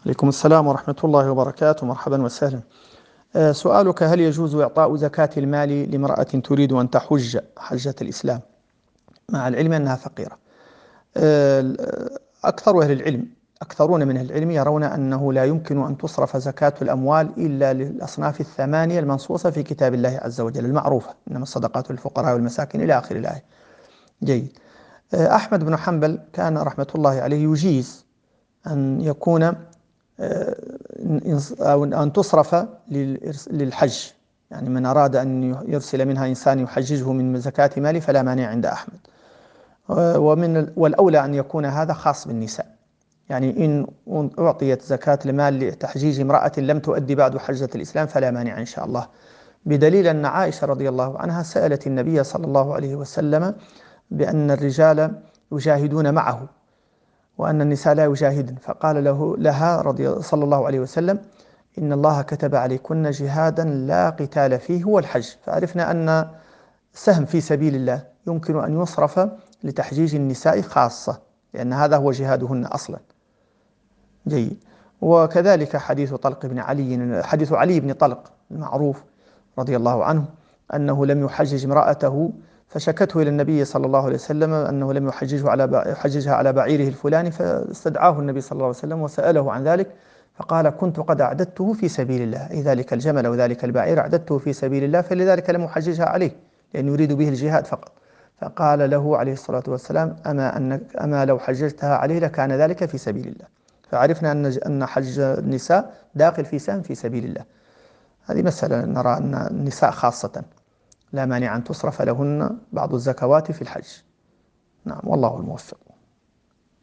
عليكم السلام ورحمة الله وبركاته. مرحبا وسهلا. سؤالك: هل يجوز إعطاء زكاة المال لامرأة تريد أن تحج حجة الإسلام مع العلم أنها فقيرة؟ آه، أكثر أهل العلم أكثرون من أهل العلم يرون أنه لا يمكن أن تصرف زكاة الأموال إلا للأصناف الثمانية المنصوصة في كتاب الله عز وجل المعروفة: إنما الصدقات للفقراء والمساكين إلى آخر الآية. جيد. أحمد بن حنبل كان رحمة الله عليه يجيز أن يكون أو أن تصرف للحج، يعني من أراد أن يرسل منها إنسان يحججه من زكاة ماله فلا مانع عند أحمد. والأولى أن يكون هذا خاص بالنساء، يعني إن أعطيت زكاة المال لتحجيج امرأة لم تؤدي بعد حجة الإسلام فلا مانع إن شاء الله، بدليل أن عائشة رضي الله عنها سألت النبي صلى الله عليه وسلم بأن الرجال يجاهدون معه وأن النساء لا يجاهدن، فقال لها صلى الله عليه وسلم: إن الله كتب عليكن جهادا لا قتال فيه هو الحج. فعرفنا أن سهم في سبيل الله يمكن أن يصرف لتحجيج النساء خاصة، لأن هذا هو جهادهن أصلا. جيد. وكذلك حديث علي بن طلق المعروف رضي الله عنه أنه لم يحجج امرأته فشكته إلى النبي صلى الله عليه وسلم أنه لم يحججها على بعيره الفلاني، فاستدعاه النبي صلى الله عليه وسلم وسأله عن ذلك، فقال: كنت قد أعددته في سبيل الله، أي ذلك الجمل أو ذلك البعير أعددته في سبيل الله، فلذلك لم أحججها عليه لأنه يريد به الجهاد فقط. فقال له عليه الصلاة والسلام: أما لو حججتها عليه لكان ذلك في سبيل الله. فعرفنا أن حج النساء داخل في سهم في سبيل الله. هذه مسألة نرى أن النساء خاصة لا مانع أن تصرف لهن بعض الزكوات في الحج. نعم، والله الموفق.